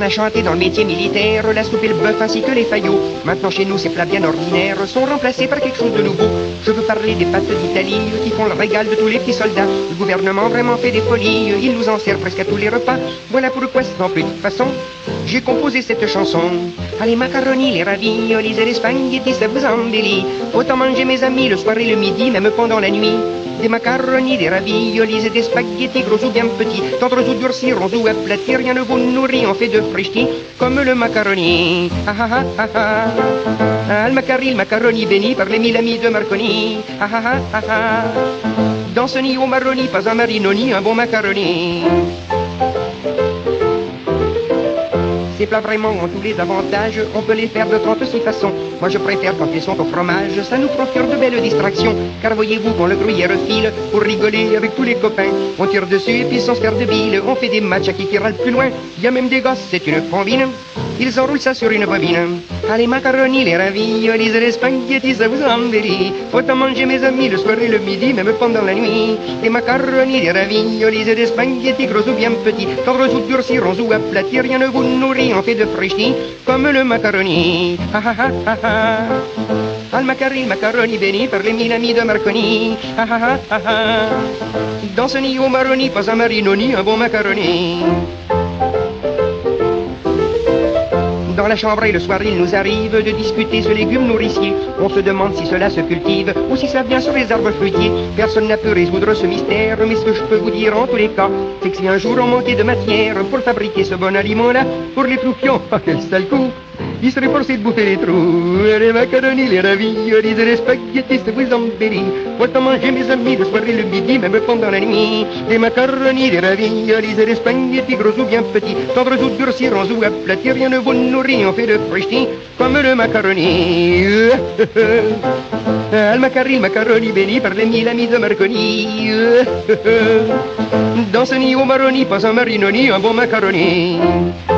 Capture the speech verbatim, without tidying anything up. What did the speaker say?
a chanté dans le métier militaire la soupe et le bœuf ainsi que les faillots. Maintenant chez nous ces plats bien ordinaires sont remplacés par quelque chose de nouveau. Je veux parler des pâtes d'Italie qui font le régal de tous les petits soldats. Le gouvernement vraiment fait des folies, il nous en sert presque à tous les repas. Voilà pourquoi sans plus de façon j'ai composé cette chanson. Ah, les macaronis, les raviolis et les spaghettis, ça vous embellit. Autant manger mes amis le soir et le midi, même pendant la nuit. Des macaronis, des raviolis et des spaghettis, gros ou bien petits, tendres ou durcis, ronds ou aplatis, rien ne vous nourrit, on fait de frichtis, comme le macaroni. Ah ah ah ah ah. Ah, le macari, le macaroni béni par les mille amis de Marconi. Ah ah ah ah ah. Dans ce nid au marroni, pas un marinoni, un bon macaroni. Ces plats vraiment ont tous les avantages, on peut les faire de trente-six façons. Moi je préfère quand ils sont au fromage, ça nous procure de belles distractions. Car voyez-vous quand le gruyère file, pour rigoler avec tous les copains, on tire dessus et puis sans se faire de bile, on fait des matchs à qui ira le plus loin. Il y a même des gosses, c'est une combine, ils enroulent ça sur une bobine. Ah, les macaronis, les raviolis et les spaghettis, ça vous embellit. Faut en manger mes amis le soir et le midi, même pendant la nuit. Les macaronis, les raviolis et les spaghettis, gros ou bien petits, tendres ou durcis, ronds ou aplatis, rien ne vous nourrit, on fait de frichtis, comme le macaroni. Ah ah ah ah ah. Ah, le macari, le macaroni béni par les mille amis de Marconi. Ah ah ah ah ah. Dans ce nid au marroni, pas un marinoni, un bon macaroni. Dans la chambre et le soir il nous arrive de discuter ce légume nourricier. On se demande si cela se cultive ou si ça vient sur les arbres fruitiers. Personne n'a pu résoudre ce mystère, mais ce que je peux vous dire en tous les cas, c'est que si un jour on manquait de matière pour fabriquer ce bon aliment-là, pour les troupions, oh quel sale coup, ils seraient forcés de bouffer les trous. Les macaronis, les raviolis et les spaghettis, ça vous embellit. Faut en manger mes amis le soir et le midi, même pendant la nuit. Les macaronis, les raviolis et les spaghettis, gros ou bien petits, tendres ou durcis, ronds ou aplatis, rien ne vous nourrit, on fait de frichtis, comme le macaroni. Le macari, le macaroni béni par les mille amis de Marconi. Dans ce nid au marroni, pas un marinoni, un bon macaroni.